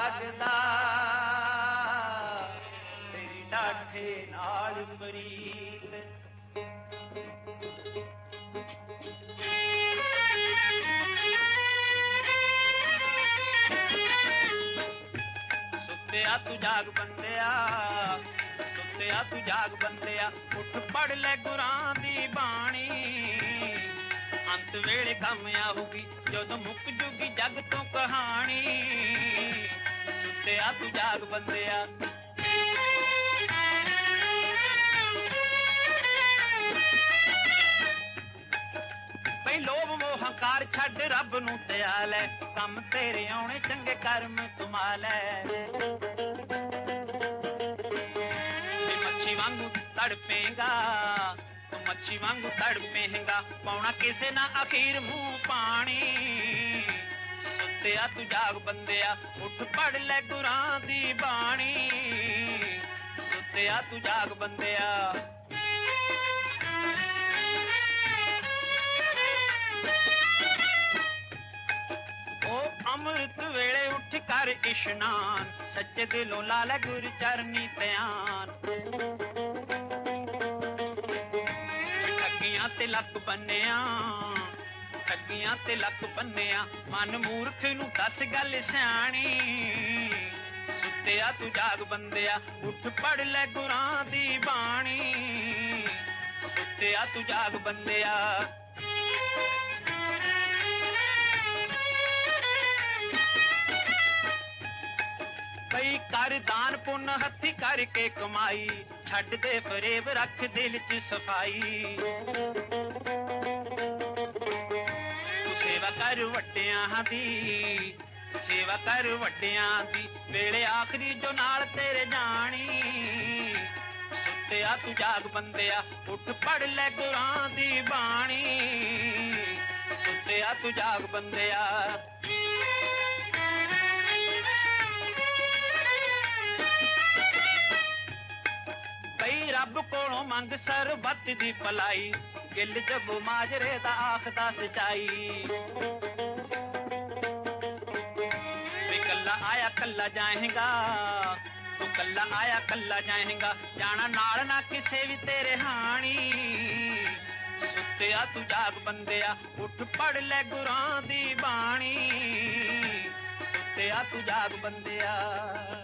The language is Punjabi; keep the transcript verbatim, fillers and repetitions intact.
ਜਾਗਦਾ ਤੇਰੀ ਡਾਠੇ ਨਾਲ ਪ੍ਰੀਤ। ਸੁੱਤਿਆ ਤੂੰ ਜਾਗ ਬੰਦਿਆ, ਸੁੱਤਿਆ ਤੂੰ ਜਾਗ ਬੰਦਿਆ, ਉੱਠ ਪੜ ਲੈ ਗੁਰਾਂ ਦੀ ਬਾਣੀ। ਅੰਤ ਵੇਲੇ ਕੰਮ ਆਊਗੀ ਜਦੋਂ ਮੁੱਕ ਜੂਗੀ ਜੱਗ ਤੋਂ ਕਹਾਣੀ। ਸੁੱਤਿਆ ਤੂੰ ਜਾਗ ਬੰਦਿਆ। ਬਈ ਲੋਭ ਮੋਹ ਹੰਕਾਰ ਛੱਡ ਰੱਬ ਨੂੰ ਧਿਆ ਲੈ, ਕੰਮ ਤੇਰੇ ਆਉਣੇ ਚੰਗੇ ਕਰਮ ਕਮਾ ਲੈ। ਮੱਛੀ ਵਾਂਗੂ ਤੜਪੇਗਾ, ਮੱਛੀ ਵਾਂਗੂ ਤੜਪੇਗਾ, ਪਾਉਣਾ ਕਿਸੇ ਨਾ ਅਖੀਰ ਮੂੰਹ ਪਾਣੀ। ਸੁੱਤਿਆ ਤੂੰ ਜਾਗ ਬੰਦਿਆ, ਉੱਠ ਪੜ ਲੈ ਗੁਰਾਂ ਦੀ ਬਾਣੀ। ਸੁੱਤਿਆ ਤੂੰ ਜਾਗ ਬੰਦਿਆ। ਉਹ ਅੰਮ੍ਰਿਤ ਵੇਲੇ ਉੱਠ ਕਰ ਇਸ਼ਨਾਨ, ਸੱਚੇ ਦਿਲੋਂ ਲਾ ਲੈ ਗੁਰ ਚਰਨੀ ਧਿਆਨ। ਠੱਗੀਆਂ ਤੇ ਲੱਕ ਬੰਨਿਆ, ਠੱਗੀਆਂ ਤੇ ਲੱਕ ਬੰਨਿਆ, ਮਨ ਮੂਰਖ ਨੂੰ ਦੱਸ ਗੱਲ ਸਿਆਣੀ। ਸੁੱਤਿਆ ਤੂੰ ਜਾਗ ਬੰਦਿਆ, ਉੱਠ ਪੜ ਲੈ ਗੁਰਾਂ ਦੀ ਬਾਣੀ। ਸੁੱਤਿਆ ਤੂੰ ਜਾਗ ਬੰਦਿਆ। ਬਈ ਕਰ ਦਾਨ ਪੁੰਨ ਹੱਥੀ ਕਰਕੇ ਕਮਾਈ, ਛੱਡ ਦੇ ਫਰੇਬ ਰੱਖ ਦਿਲ ਚ ਸਫਾਈ। ਤੂੰ ਸੇਵਾ ਕਰ ਵੱਡਿਆਂ ਦੀ, ਸੇਵਾ ਕਰ ਵੱਡਿਆਂ ਦੀ, ਵੇਲੇ ਆਖਰੀ ਜੋ ਨਾਲ ਤੇਰੇ ਜਾਣੀ। ਸੁੱਤਿਆ ਤੂੰ ਜਾਗ ਬੰਦਿਆ, ਉੱਠ ਪੜ ਲੈ ਗੁਰਾਂ ਦੀ ਬਾਣੀ। ਸੁੱਤਿਆ ਤੂੰ ਜਾਗ ਬੰਦਿਆ। ਬਈ ਰੱਬ ਕੋਲੋਂ ਮੰਗ ਸਰਬੱਤ ਦੀ ਭਲਾਈ, ਗਿੱਲ ਜਬ ਮਾਜਰੇ ਦਾ ਆਖਦਾ ਸਚਾਈ। ਵੀ ਕੱਲਾ ਆਇਆ ਕੱਲਾ ਜਾਏਗਾ, ਤੂੰ ਕੱਲਾ ਆਇਆ ਕੱਲਾ ਜਾਏਗਾ, ਜਾਣਾ ਨਾਲ ਨਾ ਕਿਸੇ ਵੀ ਤੇਰੇ ਹਾਣੀ। ਸੁੱਤਿਆ ਤੂੰ ਜਾਗ ਬੰਦਿਆ, ਉੱਠ ਪੜ ਲੈ ਗੁਰਾਂ ਦੀ ਬਾਣੀ। ਸੁੱਤਿਆ ਤੂੰ ਜਾਗ ਬੰਦਿਆ।